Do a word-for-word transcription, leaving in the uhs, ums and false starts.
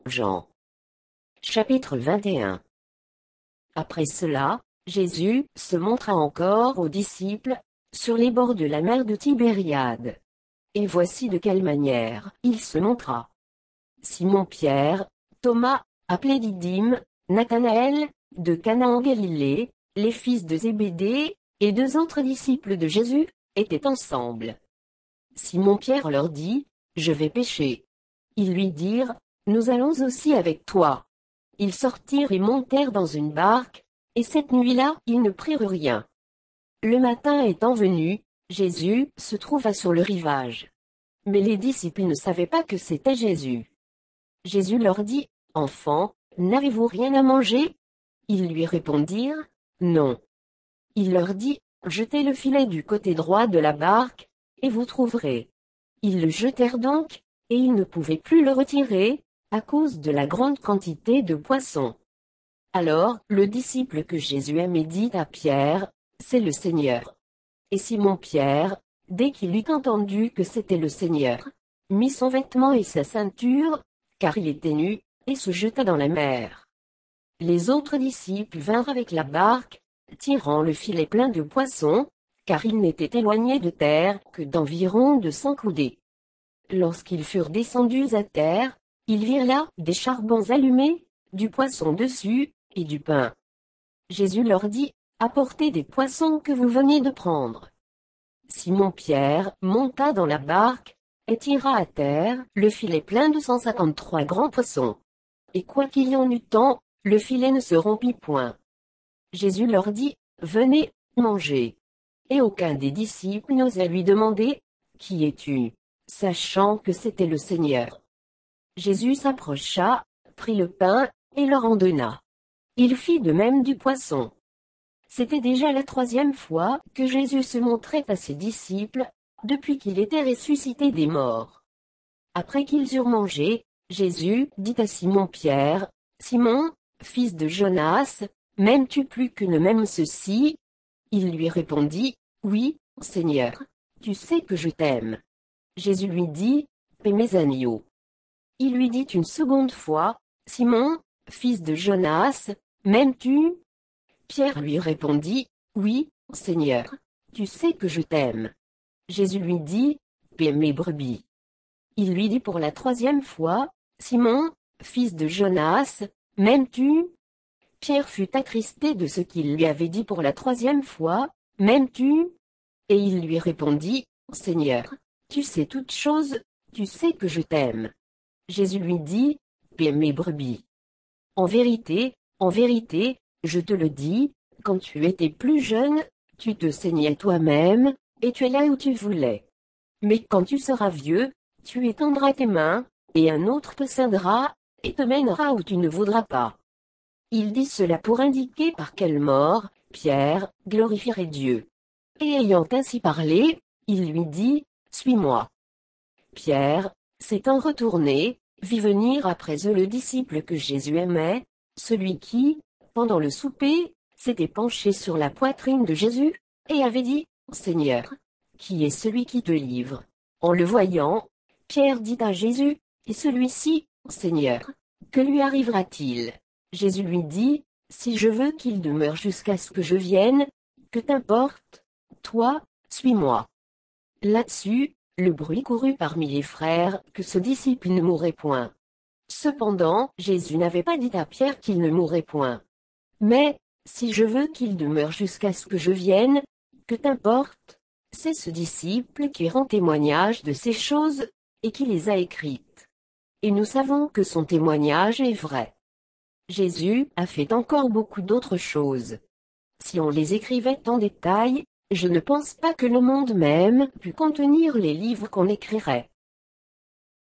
Jean. Chapitre vingt et un. Après cela, Jésus se montra encore aux disciples, sur les bords de la mer de Tibériade. Et voici de quelle manière il se montra. Simon-Pierre, Thomas, appelé Didyme, Nathanaël, de Cana en Galilée, les fils de Zébédée, et deux autres disciples de Jésus, étaient ensemble. Simon-Pierre leur dit, « Je vais pêcher. » Ils lui dirent, « Nous allons aussi avec toi. » Ils sortirent et montèrent dans une barque, et cette nuit-là ils ne prirent rien. Le matin étant venu, Jésus se trouva sur le rivage. Mais les disciples ne savaient pas que c'était Jésus. Jésus leur dit, « Enfants, n'avez-vous rien à manger ?» Ils lui répondirent, « Non. » Il leur dit, « Jetez le filet du côté droit de la barque, et vous trouverez. » Ils le jetèrent donc, et ils ne pouvaient plus le retirer, à cause de la grande quantité de poissons. Alors, le disciple que Jésus aimait dit à Pierre, « C'est le Seigneur. » Et Simon-Pierre, dès qu'il eut entendu que c'était le Seigneur, mit son vêtement et sa ceinture, car il était nu, et se jeta dans la mer. Les autres disciples vinrent avec la barque, tirant le filet plein de poissons, car ils n'étaient éloignés de terre que d'environ de cent coudées. Lorsqu'ils furent descendus à terre, ils virent là des charbons allumés, du poisson dessus, et du pain. Jésus leur dit, « Apportez des poissons que vous veniez de prendre. » Simon-Pierre monta dans la barque, et tira à terre le filet plein de cent cinquante-trois grands poissons. Et quoiqu'il y en eût tant, le filet ne se rompit point. Jésus leur dit, « Venez, mangez. » Et aucun des disciples n'osait lui demander, « Qui es-tu ?» sachant que c'était le Seigneur. Jésus s'approcha, prit le pain, et leur en donna. Il fit de même du poisson. C'était déjà la troisième fois que Jésus se montrait à ses disciples, depuis qu'il était ressuscité des morts. Après qu'ils eurent mangé, Jésus dit à Simon-Pierre, « Simon, fils de Jonas, m'aimes-tu plus que ne m'aime ceux-ci » Il lui répondit, « Oui, Seigneur, tu sais que je t'aime. » Jésus lui dit, « Paie mes agneaux. » Il lui dit une seconde fois, « Simon, fils de Jonas, m'aimes-tu » Pierre lui répondit, « Oui, Seigneur, tu sais que je t'aime. » Jésus lui dit, « Paie mes brebis. » Il lui dit pour la troisième fois, « Simon, fils de Jonas, m'aimes-tu » Pierre fut attristé de ce qu'il lui avait dit pour la troisième fois, « M'aimes-tu » Et il lui répondit, « Seigneur, tu sais toutes choses, tu sais que je t'aime. » Jésus lui dit, « Paie mes brebis. En vérité, en vérité, je te le dis, quand tu étais plus jeune, tu te saignais toi-même, et tu es là où tu voulais. Mais quand tu seras vieux, tu étendras tes mains, et un autre te ceindra, et te mènera où tu ne voudras pas. » Il dit cela pour indiquer par quelle mort, Pierre, glorifierait Dieu. Et ayant ainsi parlé, il lui dit, « Suis-moi. » Pierre, s'étant retourné, vit venir après eux le disciple que Jésus aimait, celui qui, pendant le souper, s'était penché sur la poitrine de Jésus, et avait dit, « Seigneur, qui est celui qui te livre ?» En le voyant, Pierre dit à Jésus, « Et celui-ci, Seigneur, que lui arrivera-t-il » Jésus lui dit, « Si je veux qu'il demeure jusqu'à ce que je vienne, que t'importe, toi, suis-moi. » Là-dessus, le bruit courut parmi les frères que ce disciple ne mourrait point. Cependant, Jésus n'avait pas dit à Pierre qu'il ne mourrait point. Mais, si je veux qu'il demeure jusqu'à ce que je vienne, que t'importe, c'est ce disciple qui rend témoignage de ces choses, et qui les a écrites. Et nous savons que son témoignage est vrai. Jésus a fait encore beaucoup d'autres choses. Si on les écrivait en détail, je ne pense pas que le monde même pût contenir les livres qu'on écrirait.